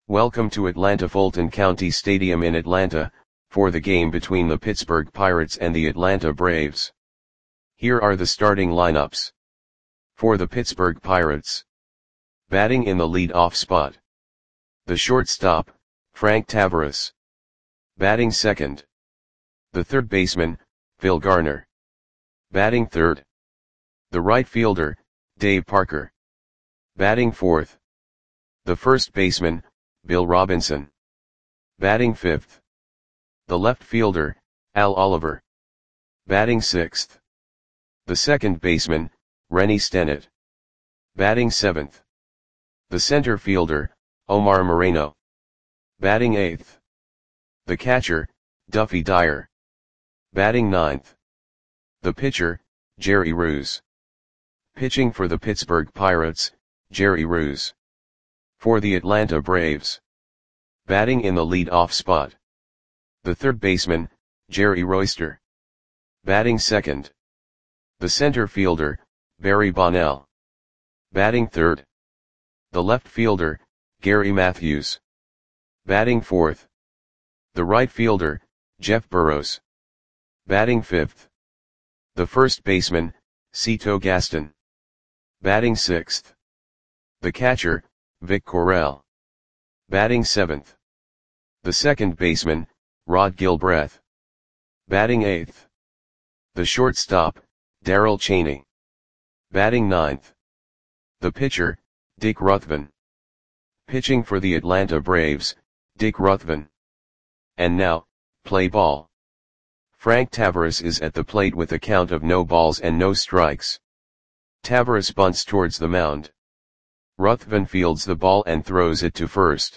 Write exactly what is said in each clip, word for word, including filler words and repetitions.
Welcome to Atlanta Fulton County Stadium in Atlanta, for the game between the Pittsburgh Pirates and the Atlanta Braves. Here are the starting lineups. For the Pittsburgh Pirates. Batting in the lead-off spot. The shortstop, Frank Taveras. Batting second. The third baseman, Phil Garner. Batting third. The right fielder, Dave Parker. Batting fourth. The first baseman, Bill Robinson. Batting fifth. The left fielder, Al Oliver. Batting sixth. The second baseman, Rennie Stennett. Batting seventh. The center fielder, Omar Moreno. Batting eighth. The catcher, Duffy Dyer. Batting ninth. The pitcher, Jerry Ruse. Pitching for the Pittsburgh Pirates, Jerry Ruse. For the Atlanta Braves. Batting in the lead-off spot. The third baseman, Jerry Royster. Batting second. The center fielder, Barry Bonnell. Batting third. The left fielder, Gary Matthews. Batting fourth. The right fielder, Jeff Burroughs. Batting fifth. The first baseman, Cito Gaston. Batting sixth. The catcher, Vic Correll. Batting seventh. The second baseman, Rod Gilbreth. Batting eighth. The shortstop, Darrell Chaney. Batting ninth. The pitcher, Dick Ruthven. Pitching for the Atlanta Braves, Dick Ruthven. And now, play ball. Frank Taveras is at the plate with a count of no balls and no strikes. Taveras bunts towards the mound. Ruthven fields the ball and throws it to first.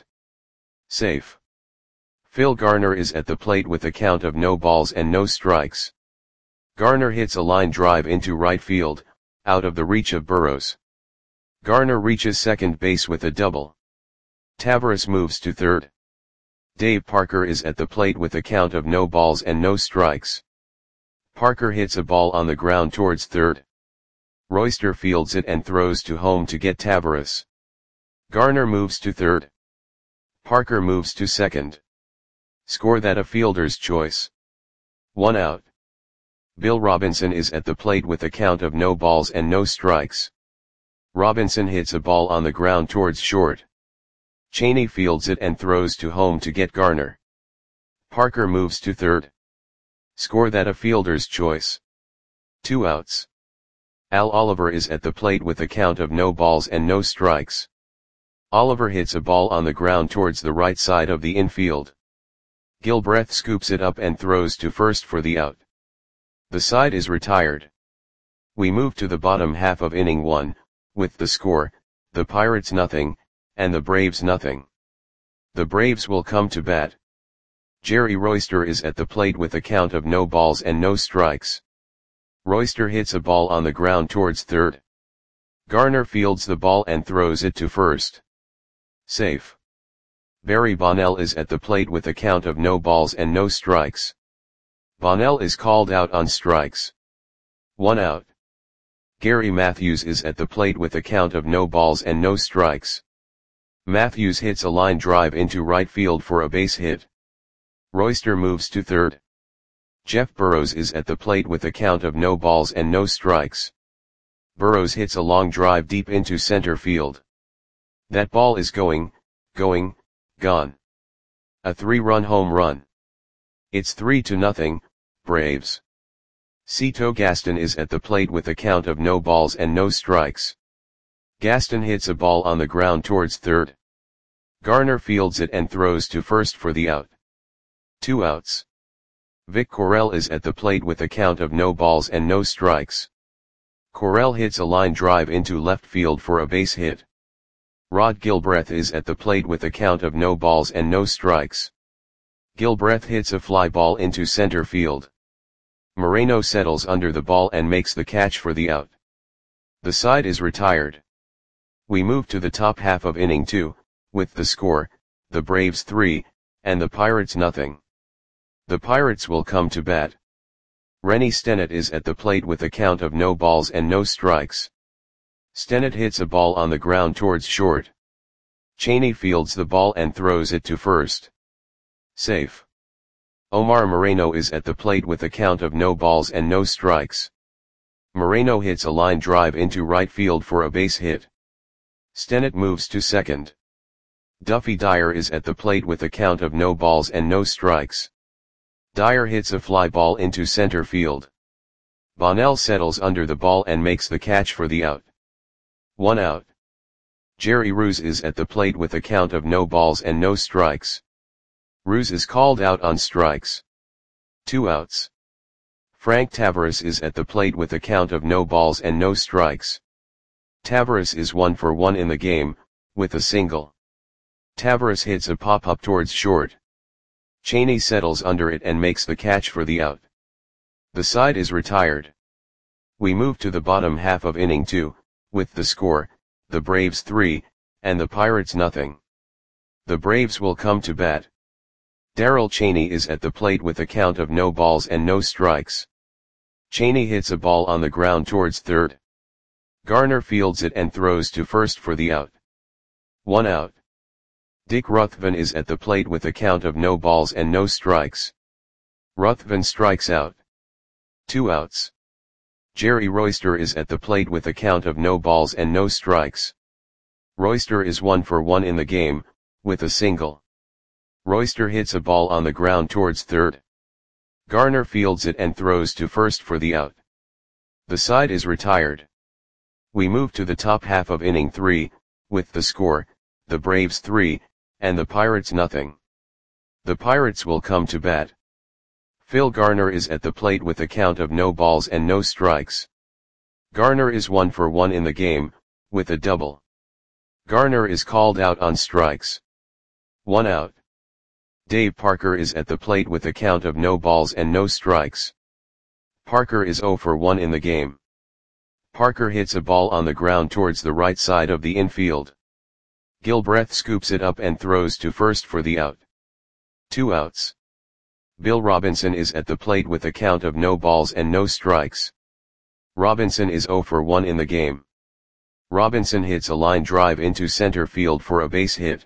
Safe. Phil Garner is at the plate with a count of no balls and no strikes. Garner hits a line drive into right field, out of the reach of Burroughs. Garner reaches second base with a double. Taveras moves to third. Dave Parker is at the plate with a count of no balls and no strikes. Parker hits a ball on the ground towards third. Royster fields it and throws to home to get Taveras. Garner moves to third. Parker moves to second. Score that a fielder's choice. One out. Bill Robinson is at the plate with a count of no balls and no strikes. Robinson hits a ball on the ground towards short. Chaney fields it and throws to home to get Garner. Parker moves to third. Score that a fielder's choice. Two outs. Al Oliver is at the plate with a count of no balls and no strikes. Oliver hits a ball on the ground towards the right side of the infield. Gilbreth scoops it up and throws to first for the out. The side is retired. We move to the bottom half of inning one, with the score, the Pirates nothing, and the Braves nothing. The Braves will come to bat. Jerry Royster is at the plate with a count of no balls and no strikes. Royster hits a ball on the ground towards third. Garner fields the ball and throws it to first. Safe. Barry Bonnell is at the plate with a count of no balls and no strikes. Bonnell is called out on strikes. One out. Gary Matthews is at the plate with a count of no balls and no strikes. Matthews hits a line drive into right field for a base hit. Royster moves to third. Jeff Burroughs is at the plate with a count of no balls and no strikes. Burroughs hits a long drive deep into center field. That ball is going, going, gone. A three-run home run. It's three to nothing, Braves. Cito Gaston is at the plate with a count of no balls and no strikes. Gaston hits a ball on the ground towards third. Garner fields it and throws to first for the out. Two outs. Vic Correll is at the plate with a count of no balls and no strikes. Correll hits a line drive into left field for a base hit. Rod Gilbreth is at the plate with a count of no balls and no strikes. Gilbreth hits a fly ball into center field. Moreno settles under the ball and makes the catch for the out. The side is retired. We move to the top half of inning two, with the score, the Braves three, and the Pirates nothing. The Pirates will come to bat. Rennie Stennett is at the plate with a count of no balls and no strikes. Stennett hits a ball on the ground towards short. Cheney fields the ball and throws it to first. Safe. Omar Moreno is at the plate with a count of no balls and no strikes. Moreno hits a line drive into right field for a base hit. Stennett moves to second. Duffy Dyer is at the plate with a count of no balls and no strikes. Dyer hits a fly ball into center field. Bonnell settles under the ball and makes the catch for the out. One out. Jerry Ruse is at the plate with a count of no balls and no strikes. Ruse is called out on strikes. Two outs. Frank Tavares is at the plate with a count of no balls and no strikes. Tavares is one for one in the game, with a single. Tavares hits a pop-up towards short. Cheney settles under it and makes the catch for the out. The side is retired. We move to the bottom half of inning two, with the score, the Braves three, and the Pirates nothing. The Braves will come to bat. Darrell Cheney is at the plate with a count of no balls and no strikes. Cheney hits a ball on the ground towards third. Garner fields it and throws to first for the out. One out. Dick Ruthven is at the plate with a count of no balls and no strikes. Ruthven strikes out. Two outs. Jerry Royster is at the plate with a count of no balls and no strikes. Royster is one for one in the game, with a single. Royster hits a ball on the ground towards third. Garner fields it and throws to first for the out. The side is retired. We move to the top half of inning three, with the score, the Braves three, and the Pirates nothing. The Pirates will come to bat. Phil Garner is at the plate with a count of no balls and no strikes. Garner is one for one in the game, with a double. Garner is called out on strikes. One out. Dave Parker is at the plate with a count of no balls and no strikes. Parker is zero for one in the game. Parker hits a ball on the ground towards the right side of the infield. Gilbreth scoops it up and throws to first for the out. Two outs. Bill Robinson is at the plate with a count of no balls and no strikes. Robinson is zero for one in the game. Robinson hits a line drive into center field for a base hit.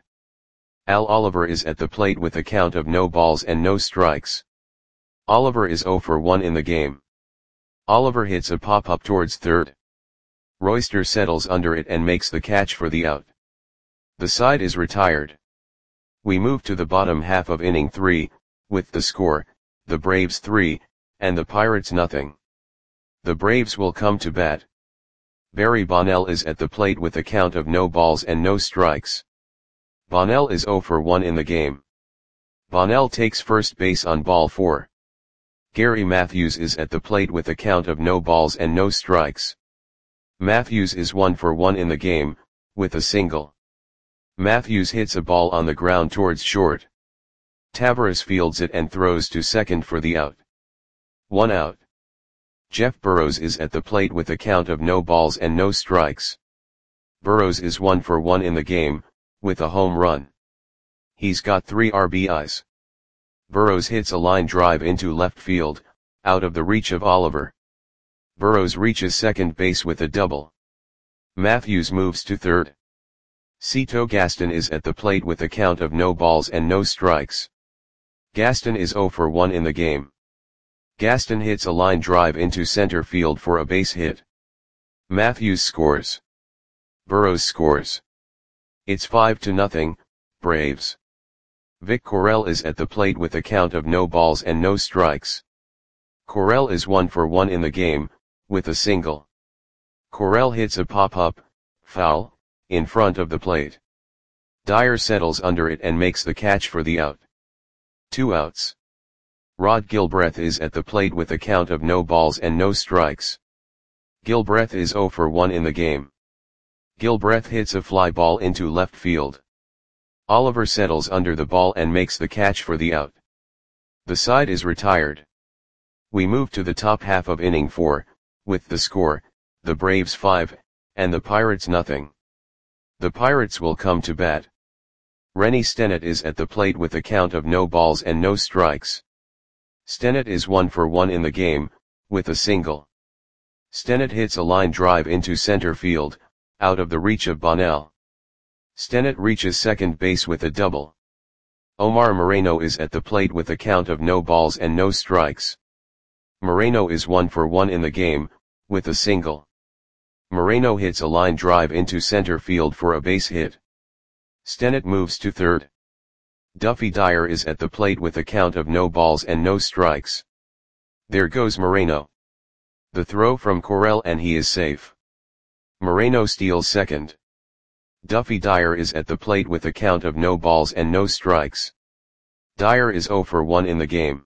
Al Oliver is at the plate with a count of no balls and no strikes. Oliver is zero for one in the game. Oliver hits a pop-up towards third. Royster settles under it and makes the catch for the out. The side is retired. We move to the bottom half of inning three, with the score, the Braves three, and the Pirates nothing. The Braves will come to bat. Barry Bonnell is at the plate with a count of no balls and no strikes. Bonnell is zero for one in the game. Bonnell takes first base on ball four. Gary Matthews is at the plate with a count of no balls and no strikes. Matthews is one for one in the game, with a single. Matthews hits a ball on the ground towards short. Tavares fields it and throws to second for the out. One out. Jeff Burrows is at the plate with a count of no balls and no strikes. Burrows is one for one in the game, with a home run. He's got three R B Is. Burrows hits a line drive into left field, out of the reach of Oliver. Burrows reaches second base with a double. Matthews moves to third. Cito Gaston is at the plate with a count of no balls and no strikes. Gaston is zero for one in the game. Gaston hits a line drive into center field for a base hit. Matthews scores. Burrows scores. It's five to nothing, Braves. Vic Correll is at the plate with a count of no balls and no strikes. Correll is one for one in the game, with a single. Correll hits a pop-up, foul, in front of the plate. Dyer settles under it and makes the catch for the out. Two outs. Rod Gilbreth is at the plate with a count of no balls and no strikes. Gilbreth is zero for one in the game. Gilbreth hits a fly ball into left field. Oliver settles under the ball and makes the catch for the out. The side is retired. We move to the top half of inning four, with the score, the Braves five, and the Pirates nothing. The Pirates will come to bat. Rennie Stennett is at the plate with a count of no balls and no strikes. Stennett is one for one in the game, with a single. Stennett hits a line drive into center field, out of the reach of Bonnell. Stennett reaches second base with a double. Omar Moreno is at the plate with a count of no balls and no strikes. Moreno is one for one in the game, with a single. Moreno hits a line drive into center field for a base hit. Stennett moves to third. Duffy Dyer is at the plate with a count of no balls and no strikes. There goes Moreno. The throw from Correll and he is safe. Moreno steals second. Duffy Dyer is at the plate with a count of no balls and no strikes. Dyer is zero for one in the game.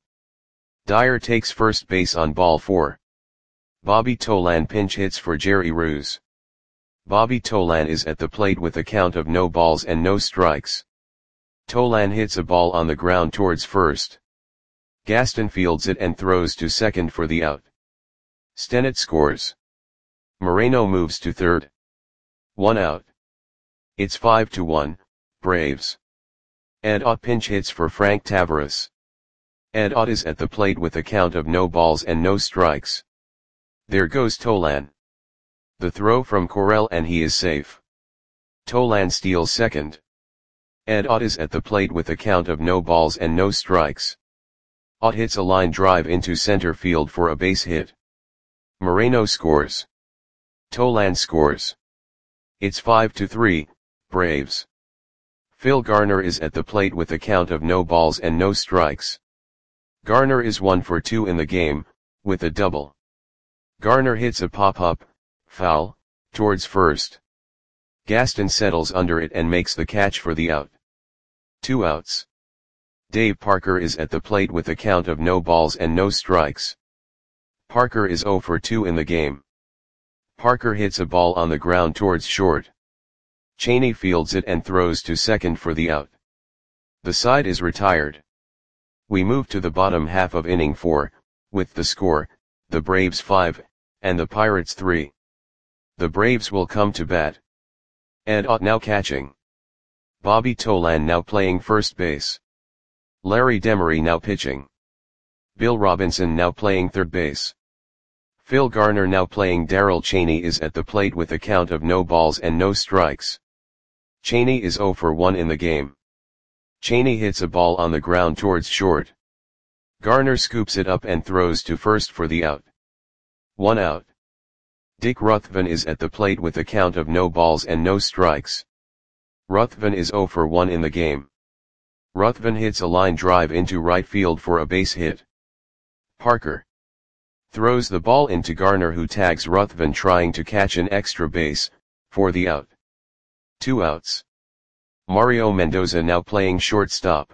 Dyer takes first base on ball four. Bobby Tolan pinch hits for Jerry Ruse. Bobby Tolan is at the plate with a count of no balls and no strikes. Tolan hits a ball on the ground towards first. Gaston fields it and throws to second for the out. Stennett scores. Moreno moves to third. One out. It's five to one, Braves. Ed Ott pinch hits for Frank Tavares. Ed Ott is at the plate with a count of no balls and no strikes. There goes Tolan. The throw from Correll and he is safe. Tolan steals second. Ed Ott is at the plate with a count of no balls and no strikes. Ott hits a line drive into center field for a base hit. Moreno scores. Tolan scores. It's five to three, Braves. Phil Garner is at the plate with a count of no balls and no strikes. Garner is one for two in the game, with a double. Garner hits a pop-up, foul, towards first. Gaston settles under it and makes the catch for the out. Two outs. Dave Parker is at the plate with a count of no balls and no strikes. Parker is zero for two in the game. Parker hits a ball on the ground towards short. Cheney fields it and throws to second for the out. The side is retired. We move to the bottom half of inning four, with the score, the Braves five, and the Pirates three. The Braves will come to bat. Ed Ott now catching. Bobby Tolan now playing first base. Larry Demery now pitching. Bill Robinson now playing third base. Phil Garner now playing. Darrell Cheney is at the plate with a count of no balls and no strikes. Cheney is zero for one in the game. Cheney hits a ball on the ground towards short. Garner scoops it up and throws to first for the out. One out. Dick Ruthven is at the plate with a count of no balls and no strikes. Ruthven is zero for one in the game. Ruthven hits a line drive into right field for a base hit. Parker throws the ball into Garner, who tags Ruthven trying to catch an extra base, for the out. Two outs. Mario Mendoza now playing shortstop.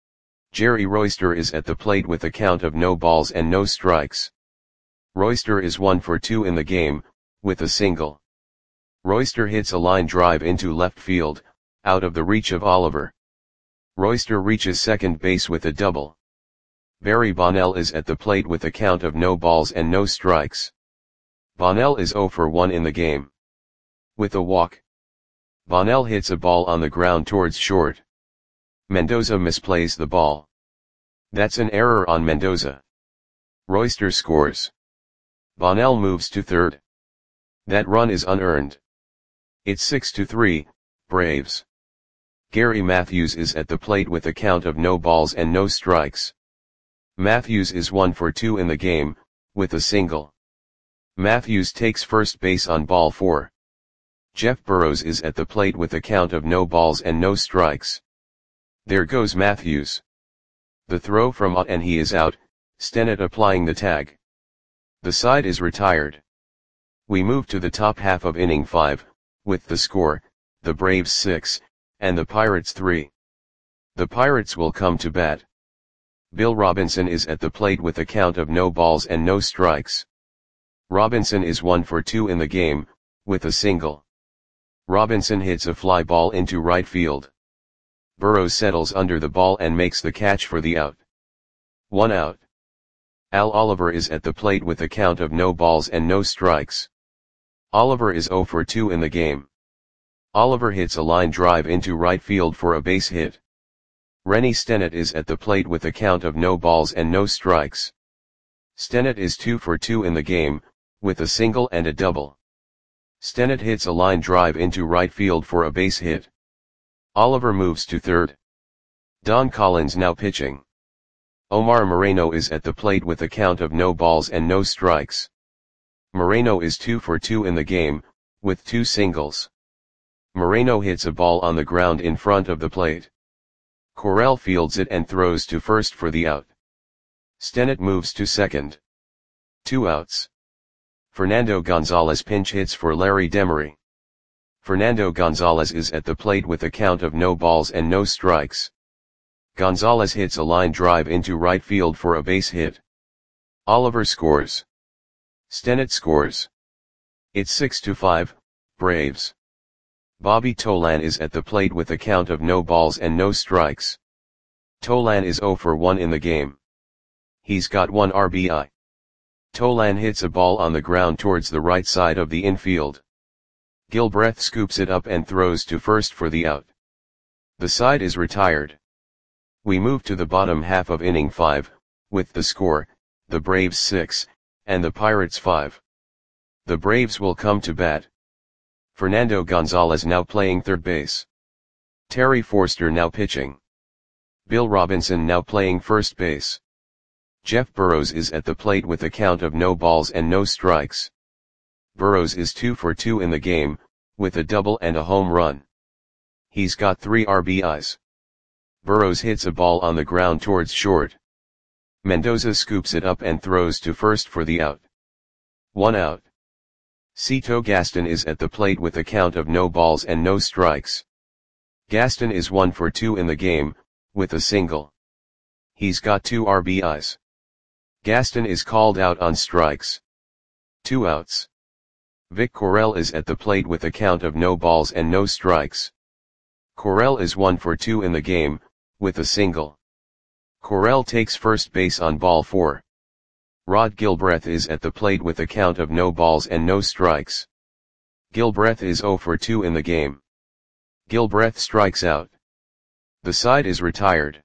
Jerry Royster is at the plate with a count of no balls and no strikes. Royster is one for two in the game, with a single. Royster hits a line drive into left field, out of the reach of Oliver. Royster reaches second base with a double. Barry Bonnell is at the plate with a count of no balls and no strikes. Bonnell is zero for one in the game. With a walk. Bonnell hits a ball on the ground towards short. Mendoza misplays the ball. That's an error on Mendoza. Royster scores. Bonnell moves to third. That run is unearned. It's six to three, Braves. Gary Matthews is at the plate with a count of no balls and no strikes. Matthews is one for two in the game, with a single. Matthews takes first base on ball four. Jeff Burrows is at the plate with a count of no balls and no strikes. There goes Matthews. The throw from Ott and he is out, Stennett applying the tag. The side is retired. We move to the top half of inning five, with the score, the Braves six, and the Pirates three. The Pirates will come to bat. Bill Robinson is at the plate with a count of no balls and no strikes. Robinson is one for two in the game, with a single. Robinson hits a fly ball into right field. Burrows settles under the ball and makes the catch for the out. One out. Al Oliver is at the plate with a count of no balls and no strikes. Oliver is zero for two in the game. Oliver hits a line drive into right field for a base hit. Rennie Stennett is at the plate with a count of no balls and no strikes. Stennett is two for two in the game, with a single and a double. Stennett hits a line drive into right field for a base hit. Oliver moves to third. Don Collins now pitching. Omar Moreno is at the plate with a count of no balls and no strikes. Moreno is two for two in the game, with two singles. Moreno hits a ball on the ground in front of the plate. Correll fields it and throws to first for the out. Stennett moves to second. Two outs. Fernando Gonzalez pinch hits for Larry Demery. Fernando Gonzalez is at the plate with a count of no balls and no strikes. Gonzalez hits a line drive into right field for a base hit. Oliver scores. Stennett scores. It's six to five, Braves. Bobby Tolan is at the plate with a count of no balls and no strikes. Tolan is zero for one in the game. He's got one R B I. Tolan hits a ball on the ground towards the right side of the infield. Gilbreth scoops it up and throws to first for the out. The side is retired. We move to the bottom half of inning five, with the score, the Braves six, and the Pirates five. The Braves will come to bat. Fernando Gonzalez now playing third base. Terry Forster now pitching. Bill Robinson now playing first base. Jeff Burrows is at the plate with a count of no balls and no strikes. Burrows is two for two in the game, with a double and a home run. He's got three R B Is. Burrows hits a ball on the ground towards short. Mendoza scoops it up and throws to first for the out. One out. Cito Gaston is at the plate with a count of no balls and no strikes. Gaston is one for two in the game, with a single. He's got two R B Is. Gaston is called out on strikes. Two outs. Vic Correll is at the plate with a count of no balls and no strikes. Correll is one for two in the game, with a single. Correll takes first base on ball four. Rod Gilbreth is at the plate with a count of no balls and no strikes. Gilbreth is zero for two in the game. Gilbreth strikes out. The side is retired.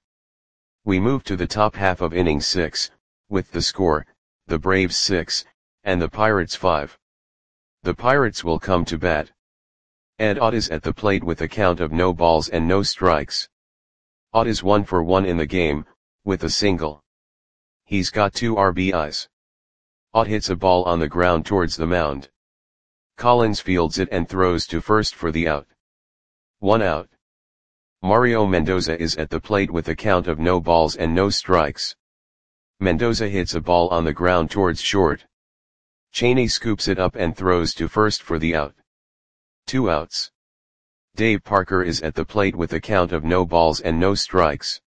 We move to the top half of inning six, with the score, the Braves six, and the Pirates five. The Pirates will come to bat. Ed Ott is at the plate with a count of no balls and no strikes. Ott is one for one in the game, with a single. He's got two R B Is. Ott hits a ball on the ground towards the mound. Collins fields it and throws to first for the out. One out. Mario Mendoza is at the plate with a count of no balls and no strikes. Mendoza hits a ball on the ground towards short. Cheney scoops it up and throws to first for the out. Two outs. Dave Parker is at the plate with a count of no balls and no strikes.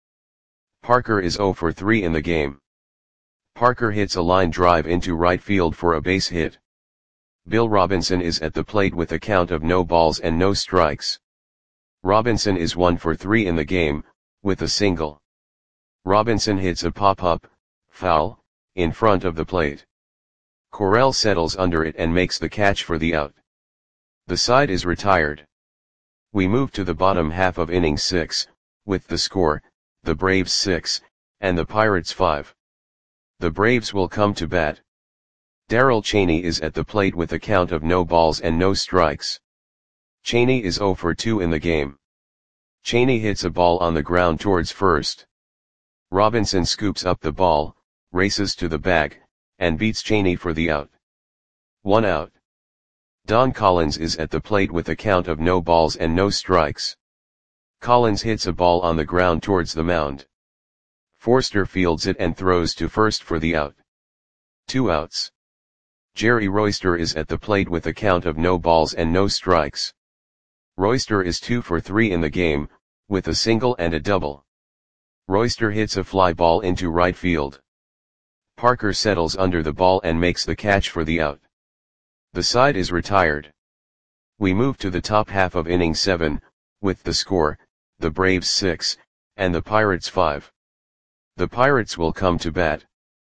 Parker is zero for three in the game. Parker hits a line drive into right field for a base hit. Bill Robinson is at the plate with a count of no balls and no strikes. Robinson is one for three in the game, with a single. Robinson hits a pop-up, foul, in front of the plate. Correll settles under it and makes the catch for the out. The side is retired. We move to the bottom half of inning six, with the score, the Braves six, and the Pirates five. The Braves will come to bat. Darrell Cheney is at the plate with a count of no balls and no strikes. Cheney is zero for two in the game. Cheney hits a ball on the ground towards first. Robinson scoops up the ball, races to the bag, and beats Cheney for the out. One out. Don Collins is at the plate with a count of no balls and no strikes. Collins hits a ball on the ground towards the mound. Forster fields it and throws to first for the out. Two outs. Jerry Royster is at the plate with a count of no balls and no strikes. Royster is two for three in the game, with a single and a double. Royster hits a fly ball into right field. Parker settles under the ball and makes the catch for the out. The side is retired. We move to the top half of inning seven, with the score, the Braves six, and the Pirates five. The Pirates will come to bat.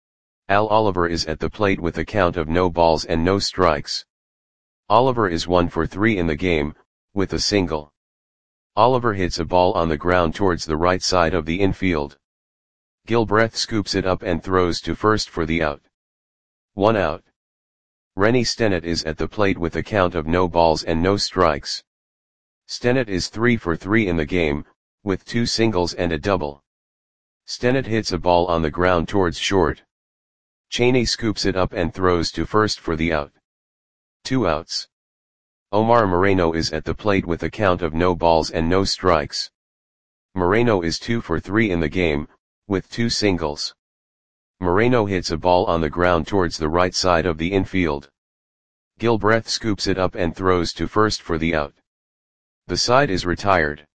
Al Oliver is at the plate with a count of no balls and no strikes. Oliver is one for three in the game, with a single. Oliver hits a ball on the ground towards the right side of the infield. Gilbreth scoops it up and throws to first for the out. One out. Rennie Stennett is at the plate with a count of no balls and no strikes. Stennett is three for three in the game, with two singles and a double. Stennett hits a ball on the ground towards short. Cheney scoops it up and throws to first for the out. Two outs. Omar Moreno is at the plate with a count of no balls and no strikes. Moreno is two for three in the game, with two singles. Moreno hits a ball on the ground towards the right side of the infield. Gilbreth scoops it up and throws to first for the out. The side is retired.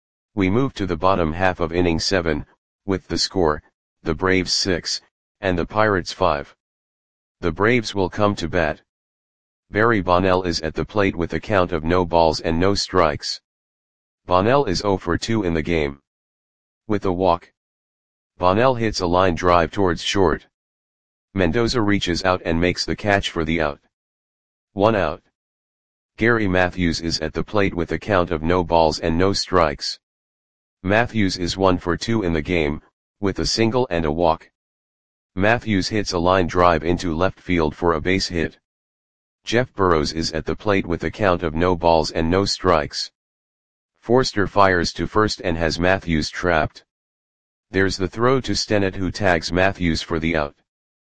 We move to the bottom half of inning seven, with the score, the Braves six, and the Pirates five. The Braves will come to bat. Barry Bonnell is at the plate with a count of no balls and no strikes. Bonnell is zero for two in the game. With a walk. Bonnell hits a line drive towards short. Mendoza reaches out and makes the catch for the out. One out. Gary Matthews is at the plate with a count of no balls and no strikes. Matthews is one for two in the game, with a single and a walk. Matthews hits a line drive into left field for a base hit. Jeff Burrows is at the plate with a count of no balls and no strikes. Forster fires to first and has Matthews trapped. There's the throw to Stennett, who tags Matthews for the out.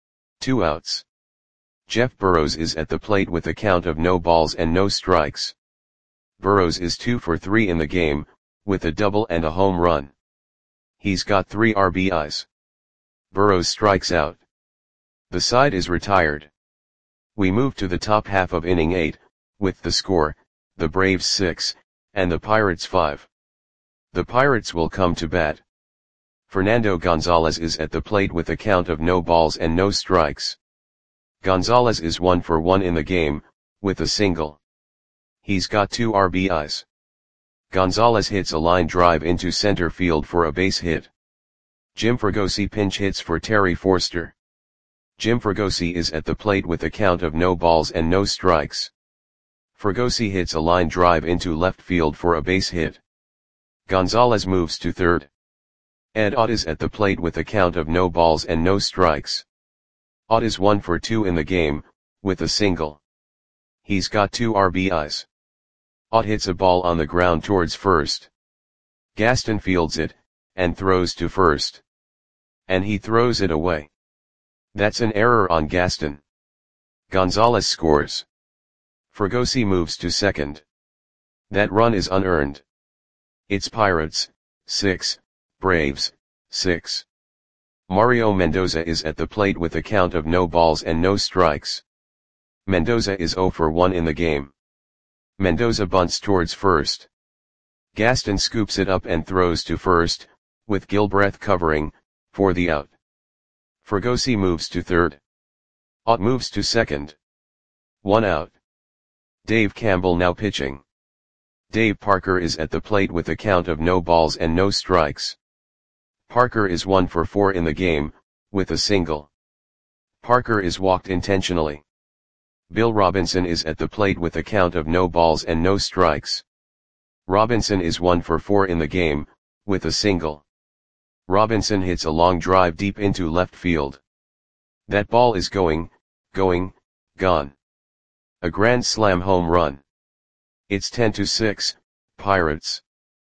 Two outs. Jeff Burrows is at the plate with a count of no balls and no strikes. Burrows is two for three in the game, with a double and a home run. He's got three R B Is. Burrows strikes out. The side is retired. We move to the top half of inning eight, with the score, the Braves six, and the Pirates five. The Pirates will come to bat. Fernando Gonzalez is at the plate with a count of no balls and no strikes. Gonzalez is one for one in the game, with a single. He's got two R B Is. Gonzalez hits a line drive into center field for a base hit. Jim Fregosi pinch hits for Terry Forster. Jim Fregosi is at the plate with a count of no balls and no strikes. Fregosi hits a line drive into left field for a base hit. Gonzalez moves to third. Ed Ott is at the plate with a count of no balls and no strikes. Ott is one for two in the game, with a single. He's got two R B Is. Ott hits a ball on the ground towards first. Gaston fields it, and throws to first. And he throws it away. That's an error on Gaston. Gonzalez scores. Fregosi moves to second. That run is unearned. It's Pirates, six, Braves, six. Mario Mendoza is at the plate with a count of no balls and no strikes. Mendoza is zero for one in the game. Mendoza bunts towards first. Gaston scoops it up and throws to first, with Gilbreth covering, for the out. Fregosi moves to third. Ott moves to second. One out. Dave Campbell now pitching. Dave Parker is at the plate with a count of no balls and no strikes. Parker is one for four in the game, with a single. Parker is walked intentionally. Bill Robinson is at the plate with a count of no balls and no strikes. Robinson is one for four in the game, with a single. Robinson hits a long drive deep into left field. That ball is going, going, gone. A grand slam home run. It's ten to six, Pirates.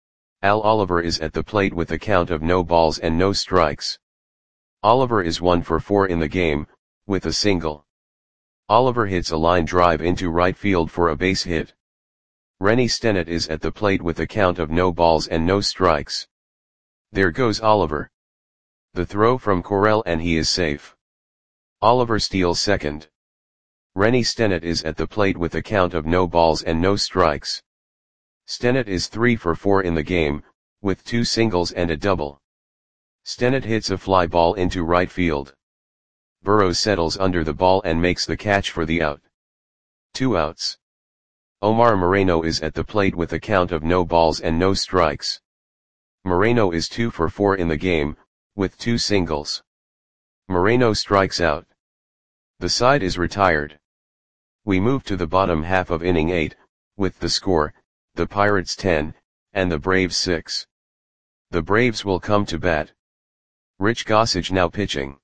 Al Oliver is at the plate with a count of no balls and no strikes. Oliver is one for four in the game, with a single. Oliver hits a line drive into right field for a base hit. Rennie Stennett is at the plate with a count of no balls and no strikes. There goes Oliver. The throw from Correll and he is safe. Oliver steals second. Rennie Stennett is at the plate with a count of no balls and no strikes. Stennett is three for four in the game, with two singles and a double. Stennett hits a fly ball into right field. Burrows settles under the ball and makes the catch for the out. Two outs. Omar Moreno is at the plate with a count of no balls and no strikes. Moreno is two for four in the game, with two singles. Moreno strikes out. The side is retired. We move to the bottom half of inning eight, with the score, the Pirates ten, and the Braves six. The Braves will come to bat. Rich Gossage now pitching.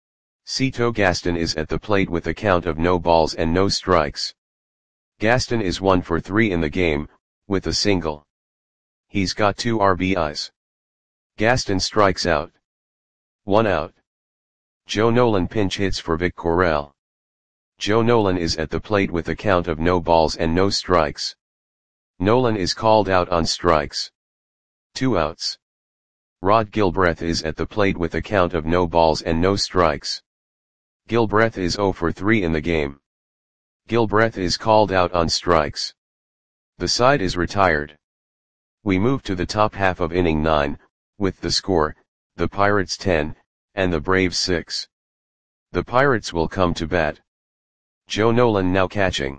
Cito Gaston is at the plate with a count of no balls and no strikes. Gaston is one for three in the game, with a single. He's got two R B Is. Gaston strikes out. One out. Joe Nolan pinch hits for Vic Correll. Joe Nolan is at the plate with a count of no balls and no strikes. Nolan is called out on strikes. Two outs. Rod Gilbreth is at the plate with a count of no balls and no strikes. Gilbreth is zero for three in the game. Gilbreth is called out on strikes. The side is retired. We move to the top half of inning nine, with the score, the Pirates ten, and the Braves six. The Pirates will come to bat. Joe Nolan now catching.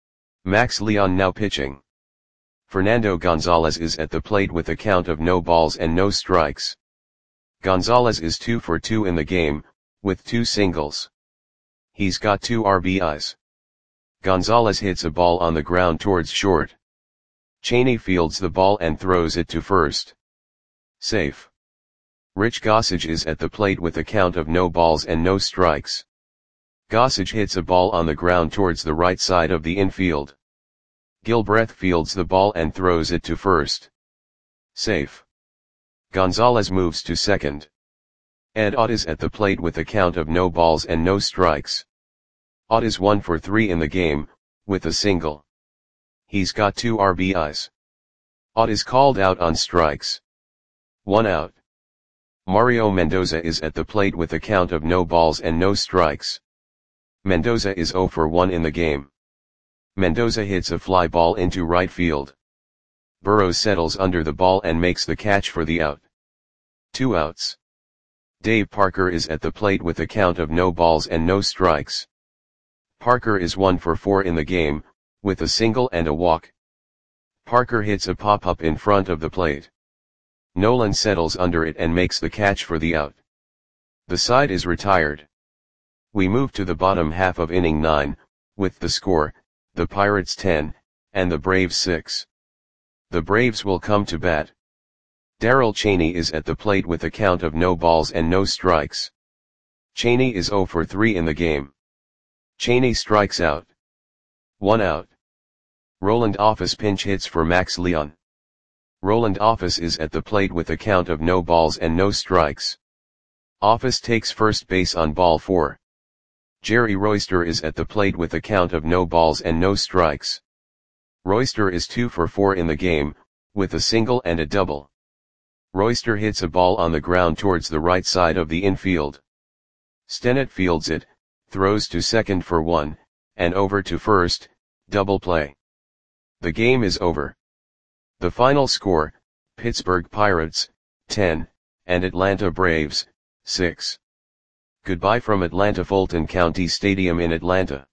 Max Leon now pitching. Fernando Gonzalez is at the plate with a count of no balls and no strikes. Gonzalez is two for two in the game, with two singles. He's got two R B Is. Gonzalez hits a ball on the ground towards short. Cheney fields the ball and throws it to first. Safe. Rich Gossage is at the plate with a count of no balls and no strikes. Gossage hits a ball on the ground towards the right side of the infield. Gilbreth fields the ball and throws it to first. Safe. Gonzalez moves to second. Ed Ott is at the plate with a count of no balls and no strikes. Ott is one for three in the game, with a single. He's got two R B Is. Ott is called out on strikes. One out. Mario Mendoza is at the plate with a count of no balls and no strikes. Mendoza is zero for one in the game. Mendoza hits a fly ball into right field. Burrows settles under the ball and makes the catch for the out. Two outs. Dave Parker is at the plate with a count of no balls and no strikes. Parker is one for four in the game, with a single and a walk. Parker hits a pop-up in front of the plate. Nolan settles under it and makes the catch for the out. The side is retired. We move to the bottom half of inning nine, with the score, the Pirates ten, and the Braves six. The Braves will come to bat. Darrell Cheney is at the plate with a count of no balls and no strikes. Cheney is zero for three in the game. Cheney strikes out. One out. Roland Office pinch hits for Max Leon. Roland Office is at the plate with a count of no balls and no strikes. Office takes first base on ball four. Jerry Royster is at the plate with a count of no balls and no strikes. Royster is two for four in the game, with a single and a double. Royster hits a ball on the ground towards the right side of the infield. Stennett fields it, throws to second for one, and over to first, double play. The game is over. The final score, Pittsburgh Pirates, ten, and Atlanta Braves, six. Goodbye from Atlanta Fulton County Stadium in Atlanta.